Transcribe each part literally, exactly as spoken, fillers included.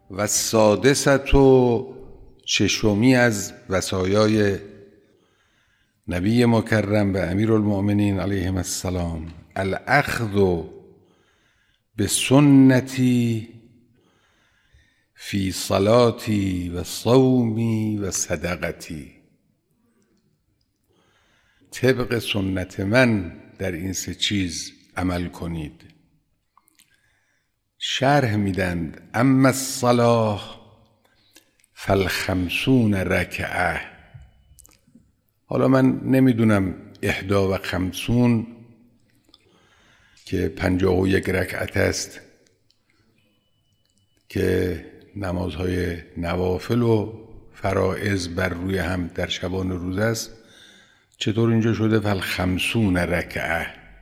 و سادست و ششمی از وصایای نبی مکرم و امیرالمؤمنین علیهم السلام، الاخذ به سنتی فی صلاتی و صومی و صدقتی. طبق سنت من در این سه چیز عمل کنید. شرح میدند اما الصلاة فالخمسون رکعه. حالا من نمیدونم احدا و خمسون که پنجاه و یک رکعت است که نمازهای نوافل و فرائض بر روی هم در شبان روز است، چطور اینجا شده فالخمسون رکعه؟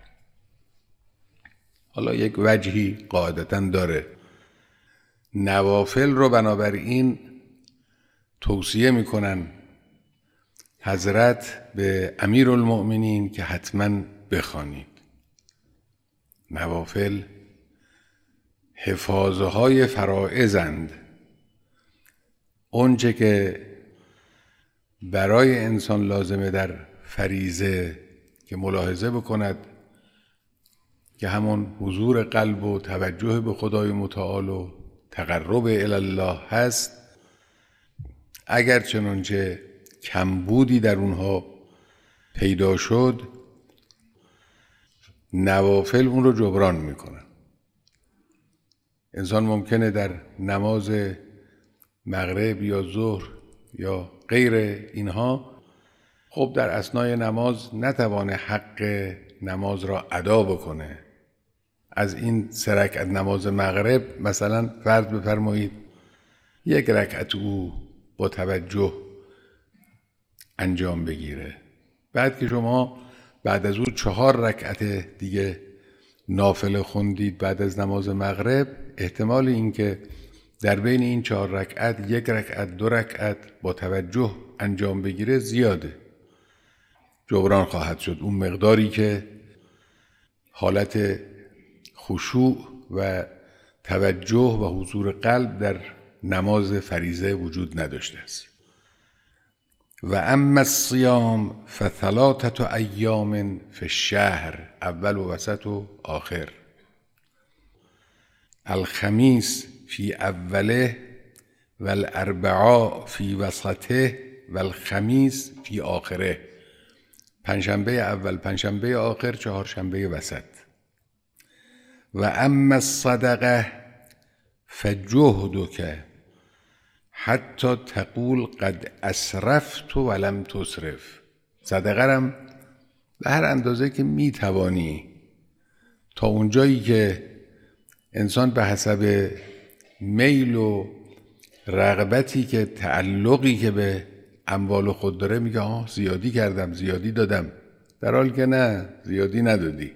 حالا یک وجهی قاعدتاً داره. نوافل رو بنابراین توصیه میکنن حضرت به امیرالمؤمنین که حتما بخوانید. نوافل حفاظه های فرائضند. اونچه که برای انسان لازمه در فریضه که ملاحظه بکند که همون حضور قلب و توجه به خدای متعال و تقرب الی الله هست، اگر چنانچه کمبودی در اونها پیدا شد، نوافل اون رو جبران میکنن. انسان ممکنه در نماز مغرب یا ظهر یا غیر اینها خب در اثنای نماز نتوانه حق نماز را ادا بکنه. از این سه رکعت نماز مغرب مثلا فرض بفرمایید یک رکعت او با توجه انجام بگیره، بعد که شما بعد از او چهار رکعت دیگه نافله خوندید بعد از نماز مغرب، احتمال این که در بین این چهار رکعت یک رکعت دو رکعت با توجه انجام بگیره زیاده، جبران خواهد شد. اون مقداری که حالت خشوع و توجه و حضور قلب در نماز فریضه وجود نداشته است. و اما الصیام فثلاثه ایام فی الشهر، اول و وسط و آخر. الخمیس فی اوله و الاربعاء فی وسطه و الخمیس فی آخره. پنجشنبه اول، پنجشنبه آخر، چهارشنبه وسط. و اما الصدقه فجهدک حتی تقول قد اسرفت ولم تسرف. صدقه رم به هر اندازه که میتوانی، تا اونجایی که انسان به حسب میل و رغبتی که تعلقی که به اموال خود داره میگه آه زیادی کردم، زیادی دادم، در حالی که نه، زیادی ندادی.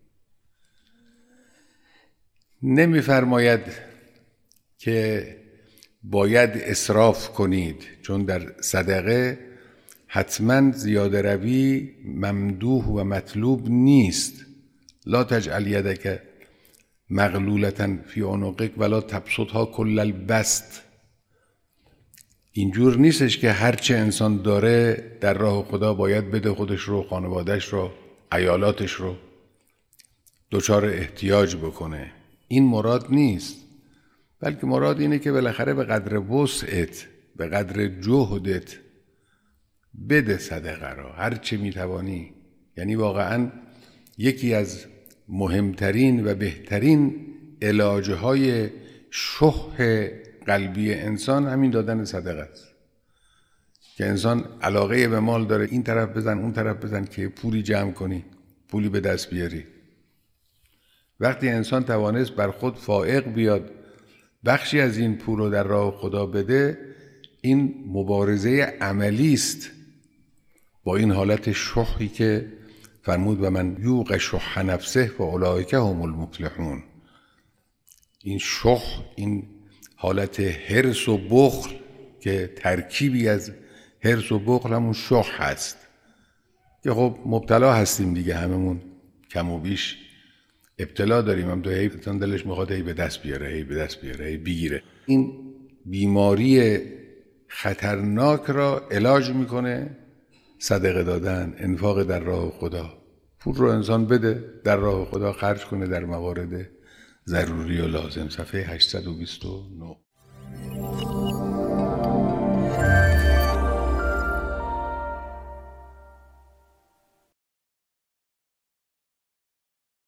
نمیفرماید که باید اسراف کنید، چون در صدقه حتما زیاده روی ممدوح و مطلوب نیست. لا تجعل یدک مغلولة فی عنقک ولا تبسطها کل البسط. اینجور نیستش که هرچه انسان داره در راه خدا باید بده خودش رو، خانوادهش رو، عیالاتش رو، دچار احتیاج بکنه. این مراد نیست، بلکه مراد اینه که بالاخره به قدر وسعت، به قدر جهدت بده صدقه را، هر چه میتوانی. یعنی واقعا یکی از مهمترین و بهترین علاجهای شح قلبی انسان همین دادن صدقه است. که انسان علاقه به مال داره، این طرف بزن اون طرف بزن که پولی جمع کنی، پولی به دست بیاری. وقتی انسان توانست بر خود فائق بیاد، بخشی از این پول رو در راه خدا بده، این مبارزه عملی است با این حالت شحی که فرمود و من یوق شح نفسه و اولئک هم المفلحون. این شح، این حالت حرص و بخل که ترکیبی از حرص و بخل همون شح هست که خب مبتلا هستیم دیگه، هممون کم و بیش ابتلا داریم. هم تو هی دلش میخواد هی به دست بیاره، هی به دست بیاره، هی بگیره. این بیماری خطرناک را علاج میکنه صدقه دادن، انفاق در راه خدا. پول رو انسان بده در راه خدا خرج کنه در موارد ضروری و لازم. صفحه هشتصد و بیست و نه.